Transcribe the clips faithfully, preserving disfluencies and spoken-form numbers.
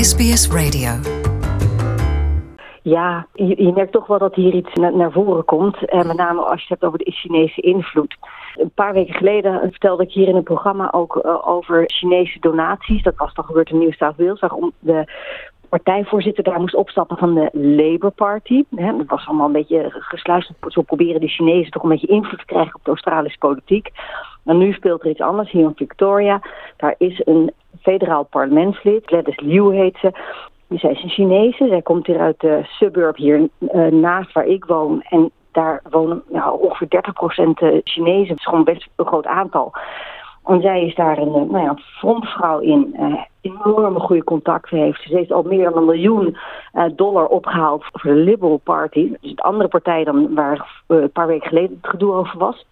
S B S Radio. Ja, je, je merkt toch wel dat hier iets na, naar voren komt. En met name als je het hebt over de Chinese invloed. Een paar weken geleden vertelde ik hier in het programma ook uh, over Chinese donaties. Dat was dan gebeurd in New South Wales. Waarom de partijvoorzitter daar moest opstappen van de Labour Party. He, dat was allemaal een beetje gesluist. Zo proberen de Chinezen toch een beetje invloed te krijgen op de Australische politiek. En nu speelt er iets anders hier in Victoria. Daar is een federaal parlementslid, Gladys Liu heet ze. Zij is een Chinese. Zij komt hier uit de suburb hier uh, naast waar ik woon. En daar wonen nou, ongeveer dertig procent Chinezen. Dat is gewoon best een groot aantal. En zij is daar een, nou ja, frontvrouw in. Uh, enorme goede contacten heeft. Ze heeft al meer dan een miljoen uh, dollar opgehaald voor de Liberal Party. Dus de andere partij dan waar uh, een paar weken geleden het gedoe over was.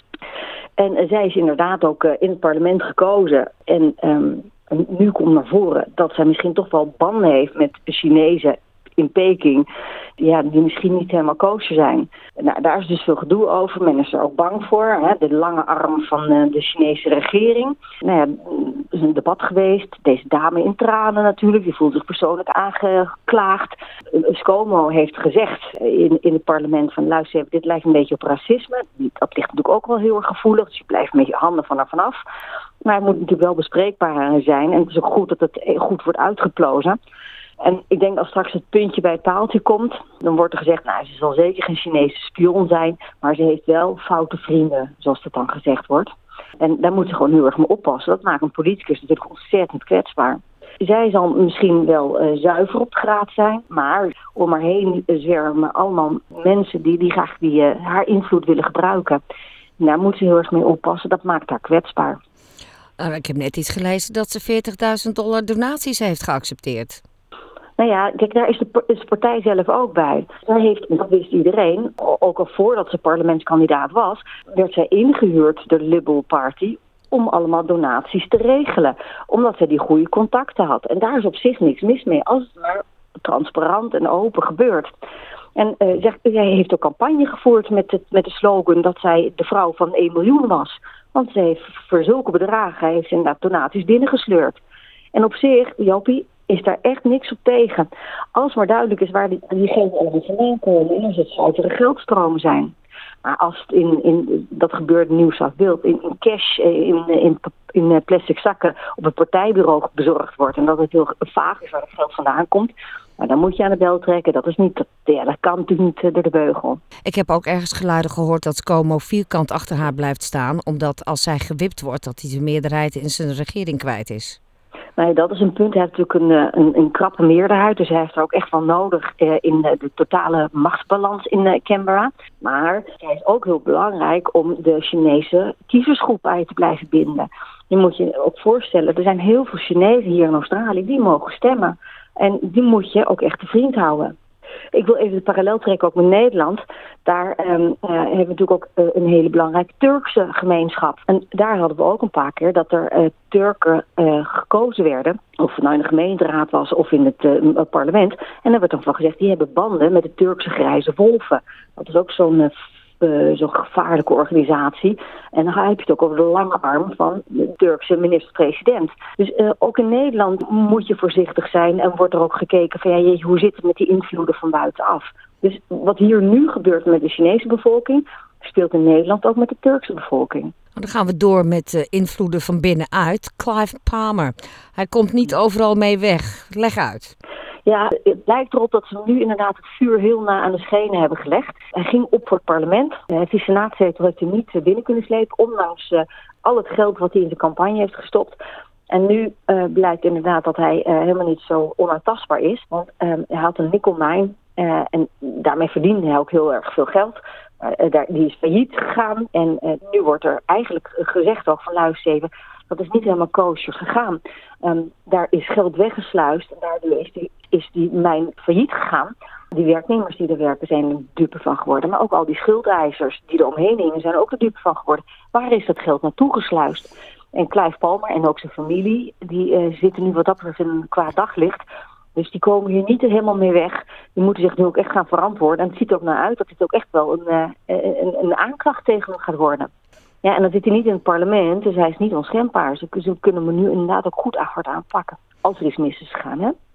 En uh, zij is inderdaad ook uh, in het parlement gekozen. En um, En nu komt naar voren dat zij misschien toch wel banden heeft met de Chinezen in Peking. Ja, die misschien niet helemaal kosher zijn. Nou, daar is dus veel gedoe over. Men is er ook bang voor. Hè? De lange arm van uh, de Chinese regering. Nou ja, er is een debat geweest. Deze dame in tranen natuurlijk. Die voelt zich persoonlijk aangeklaagd. ScoMo heeft gezegd in, in het parlement van luister, dit lijkt een beetje op racisme. Dat ligt natuurlijk ook wel heel erg gevoelig. Dus je blijft met je handen van haar vanaf. Maar het moet natuurlijk wel bespreekbaar zijn. En het is ook goed dat het goed wordt uitgeplozen. En ik denk als straks het puntje bij het paaltje komt, dan wordt er gezegd, nou, ze zal zeker geen Chinese spion zijn, maar ze heeft wel foute vrienden, zoals dat dan gezegd wordt. En daar moet ze gewoon heel erg mee oppassen. Dat maakt een politicus natuurlijk ontzettend kwetsbaar. Zij zal misschien wel uh, zuiver op de graad zijn, maar om haar heen zwermen allemaal mensen die, die graag die, uh, haar invloed willen gebruiken. En daar moet ze heel erg mee oppassen. Dat maakt haar kwetsbaar. Uh, ik heb net iets gelezen dat ze veertigduizend dollar donaties heeft geaccepteerd. Nou ja, kijk, daar is de, is de partij zelf ook bij. Zij heeft, dat wist iedereen, ook al voordat ze parlementskandidaat was, werd zij ingehuurd door de Liberal Party om allemaal donaties te regelen. Omdat zij die goede contacten had. En daar is op zich niks mis mee, als het maar transparant en open gebeurt. En uh, zeg, zij heeft ook campagne gevoerd met, het, met de slogan dat zij de vrouw van één miljoen was. Want ze heeft voor zulke bedragen heeft ze inderdaad donaties binnengesleurd. En op zich, Jopie, is daar echt niks op tegen. Als maar duidelijk is waar die, die gelden allemaal vandaan komen en als het zuivere geldstromen zijn. Maar als het in, in dat gebeurt in New South Wales, in, in cash, in, in, in plastic zakken op het partijbureau bezorgd wordt en dat het heel vaag is waar het geld vandaan komt, nou, dan moet je aan de bel trekken. Dat is niet, dat, ja, dat kan natuurlijk niet door de beugel. Ik heb ook ergens geluiden gehoord dat ScoMo vierkant achter haar blijft staan, omdat als zij gewipt wordt, dat hij de meerderheid in zijn regering kwijt is. Nee, dat is een punt. Hij heeft natuurlijk een, een, een krappe meerderheid. Dus hij heeft er ook echt wel nodig eh, in de, de totale machtsbalans in uh, Canberra. Maar hij is ook heel belangrijk om de Chinese kiezersgroep bij te blijven binden. Je moet je ook voorstellen, er zijn heel veel Chinezen hier in Australië die mogen stemmen. En die moet je ook echt te vriend houden. Ik wil even de parallel trekken ook met Nederland. Daar um, uh, hebben we natuurlijk ook uh, een hele belangrijke Turkse gemeenschap. En daar hadden we ook een paar keer dat er uh, Turken uh, gekozen werden. Of het nou in de gemeenteraad was of in het uh, parlement. En dan werd dan van gezegd, die hebben banden met de Turkse grijze wolven. Dat is ook zo'n uh, Uh, zo'n gevaarlijke organisatie. En dan heb je het ook over de lange arm van de Turkse minister-president. Dus uh, ook in Nederland moet je voorzichtig zijn en wordt er ook gekeken van ja, jeetje, hoe zit het met die invloeden van buitenaf. Dus wat hier nu gebeurt met de Chinese bevolking, speelt in Nederland ook met de Turkse bevolking. Dan gaan we door met uh, invloeden van binnenuit. Clive Palmer, hij komt niet overal mee weg. Leg uit. Ja, het lijkt erop dat ze nu inderdaad het vuur heel na aan de schenen hebben gelegd. Hij ging op voor het parlement. Die senaatzetel heeft hij niet binnen kunnen slepen, ondanks uh, al het geld wat hij in de campagne heeft gestopt. En nu uh, blijkt inderdaad dat hij uh, helemaal niet zo onaantastbaar is. Want uh, hij had een nikkelmijn uh, en daarmee verdiende hij ook heel erg veel geld. Uh, daar, die is failliet gegaan en uh, nu wordt er eigenlijk gezegd ook van luister even, dat is niet helemaal kosher gegaan. Um, daar is geld weggesluist en daardoor is die, is die mijn failliet gegaan. Die werknemers die er werken zijn er dupe van geworden. Maar ook al die schuldeisers die er omheen hingen zijn er ook de dupe van geworden. Waar is dat geld naartoe gesluist? En Clive Palmer en ook zijn familie, die uh, zitten nu wat dat betreft in een kwaad daglicht. Dus die komen hier niet helemaal mee weg. Die moeten zich nu ook echt gaan verantwoorden. En het ziet er ook naar uit dat dit ook echt wel een, uh, een, een aanklacht tegen hem gaat worden. Ja, en dan zit hij niet in het parlement, dus hij is niet onschendbaar. Ze, ze kunnen me nu inderdaad ook goed hard aanpakken. Als er iets mis is gegaan, hè?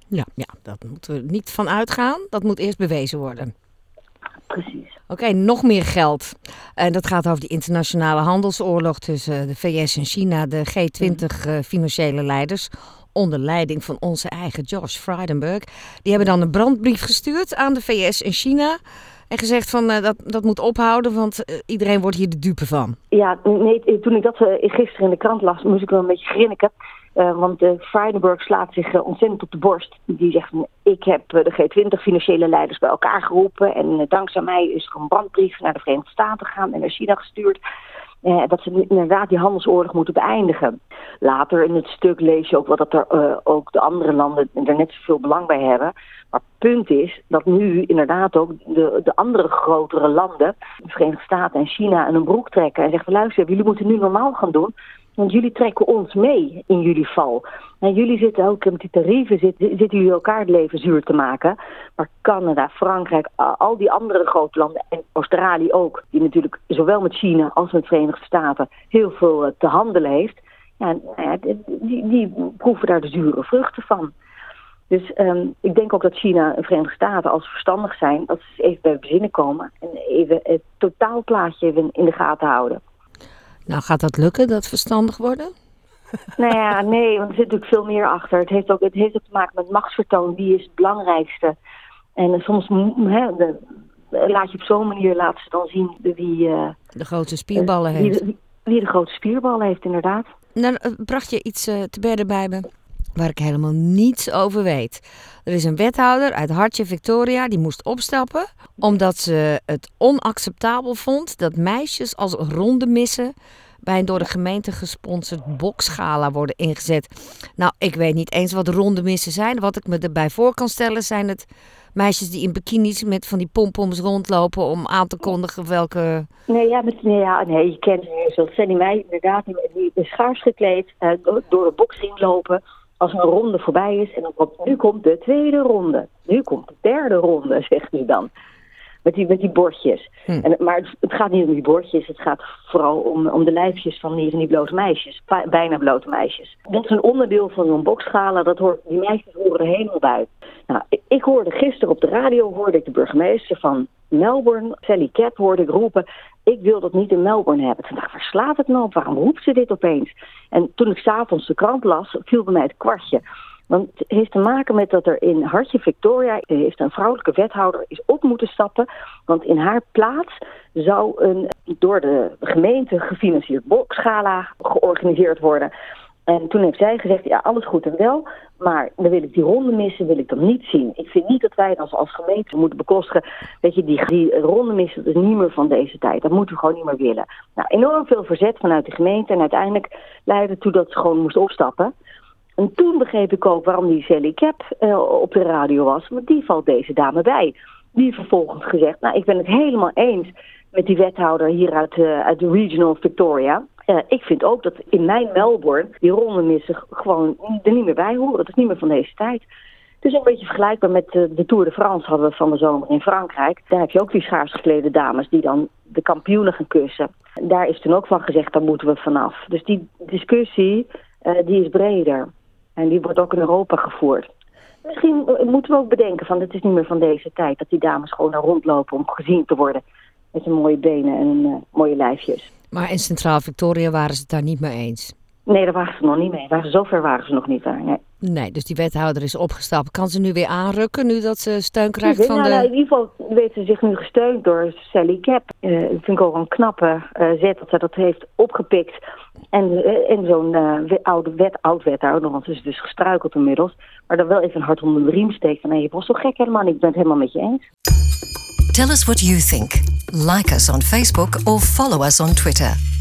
Ja, ja, dat moeten we niet van uitgaan. Dat moet eerst bewezen worden. Precies. Oké, okay, nog meer geld. En dat gaat over die internationale handelsoorlog tussen de V S en China. De G twintig uh, financiële leiders, onder leiding van onze eigen Josh Frydenberg. Die hebben dan een brandbrief gestuurd aan de V S en China. En gezegd van uh, dat, dat moet ophouden, want uh, iedereen wordt hier de dupe van. Ja, nee, toen ik dat uh, gisteren in de krant las, moest ik wel een beetje grinniken. Uh, want uh, Frydenberg slaat zich uh, ontzettend op de borst. Die zegt, ik heb uh, de G twintig financiële leiders bij elkaar geroepen. En uh, dankzij mij is er een brandbrief naar de Verenigde Staten gegaan en naar China gestuurd. Uh, dat ze inderdaad die handelsoorlog moeten beëindigen. Later in het stuk lees je ook wel dat er uh, ook de andere landen er net zoveel belang bij hebben. Maar het punt is dat nu inderdaad ook de, de andere grotere landen, de Verenigde Staten en China, aan hun broek trekken. En zeggen, luister, jullie moeten nu normaal gaan doen. Want jullie trekken ons mee in jullie val. En jullie zitten ook met die tarieven, zitten, zitten jullie elkaar het leven zuur te maken. Maar Canada, Frankrijk, al die andere grote landen en Australië ook, die natuurlijk zowel met China als met de Verenigde Staten heel veel te handelen heeft. Ja, die, die proeven daar de zure vruchten van. Dus um, ik denk ook dat China en Verenigde Staten, als ze verstandig zijn, dat ze even bij bezinnen komen en even het totaalplaatje even in de gaten houden. Nou, gaat dat lukken, dat verstandig worden? Nou ja, nee, want er zit natuurlijk veel meer achter. Het heeft ook, het heeft ook te maken met machtsvertoon. Wie is het belangrijkste? En uh, soms he, de, laat je op zo'n manier laten ze dan zien wie... Uh, de grote spierballen uh, heeft. Wie, wie de grote spierballen heeft, inderdaad. Nou, bracht je iets uh, te bedden bij me waar ik helemaal niets over weet. Er is een wethouder uit Hartje, Victoria, die moest opstappen omdat ze het onacceptabel vond dat meisjes als rondemissen bij een door de gemeente gesponsord boksgala worden ingezet. Nou, ik weet niet eens wat rondemissen zijn. Wat ik me erbij voor kan stellen zijn het meisjes die in bikinis met van die pompoms rondlopen om aan te kondigen welke... Nee, ja, met, nee, ja, nee je kent ze. Dat zijn die meisjes inderdaad die, die schaars gekleed uh, door, door de boksring lopen. Als een ronde voorbij is en dan komt, nu komt de tweede ronde. Nu komt de derde ronde, zeggen ze dan. Met die, met die bordjes. Hm. En, maar het, het gaat niet om die bordjes. Het gaat vooral om, om de lijfjes van die, van die blote meisjes. Bijna blote meisjes. Dat is een onderdeel van zo'n boksgala. Dat hoort, die meisjes horen er helemaal bij. Nou, ik, ik hoorde gisteren op de radio hoorde ik de burgemeester van Melbourne, Sally Capp, hoorde ik roepen, ik wil dat niet in Melbourne hebben. Toen dacht ik, waar slaat het nou op? Waarom roept ze dit opeens? En toen ik 's avonds de krant las, viel bij mij het kwartje. Want het heeft te maken met dat er in Hartje, Victoria, heeft een vrouwelijke wethouder is op moeten stappen. Want in haar plaats zou een door de gemeente gefinancierd boksgala georganiseerd worden. En toen heeft zij gezegd, ja, alles goed en wel, maar dan wil ik die ronde missen, wil ik dan niet zien. Ik vind niet dat wij als, als gemeente moeten bekostigen, weet je, die, die ronde missen, dat is niet meer van deze tijd. Dat moeten we gewoon niet meer willen. Nou, enorm veel verzet vanuit de gemeente en uiteindelijk leidde het toe dat ze gewoon moest opstappen. En toen begreep ik ook waarom die Sally Capp uh, op de radio was, want die valt deze dame bij. Die heeft vervolgens gezegd, nou, ik ben het helemaal eens met die wethouder hier uit, uh, uit de Regional Victoria. Uh, ik vind ook dat in mijn Melbourne die rondemissen gewoon er niet meer bij horen. Dat is niet meer van deze tijd. Het is een beetje vergelijkbaar met uh, de Tour de France hadden we van de zomer in Frankrijk. Daar heb je ook die schaars geklede dames die dan de kampioenen gaan kussen. Daar is toen ook van gezegd, daar moeten we vanaf. Dus die discussie uh, die is breder. En die wordt ook in Europa gevoerd. Misschien moeten we ook bedenken van het is niet meer van deze tijd dat die dames gewoon daar rondlopen om gezien te worden. Met zijn mooie benen en uh, mooie lijfjes. Maar in Centraal Victoria waren ze het daar niet mee eens? Nee, daar waren ze nog niet mee. Waren zover waren ze nog niet daar, nee. Nee, dus die wethouder is opgestapt. Kan ze nu weer aanrukken, nu dat ze steun krijgt van nou, de... Nou, in ieder geval weet ze zich nu gesteund door Sally Capp. Uh, ik vind ik ook een knappe uh, zet dat ze dat heeft opgepikt. En, uh, en zo'n uh, oude wet, oud wethouder, want ze is dus gestruikeld inmiddels. Maar dan wel even een hart onder de riem steekt van, nee, je was zo gek helemaal niet. Ik ben het helemaal met je eens. Tell us what you think. Like us on Facebook or follow us on Twitter.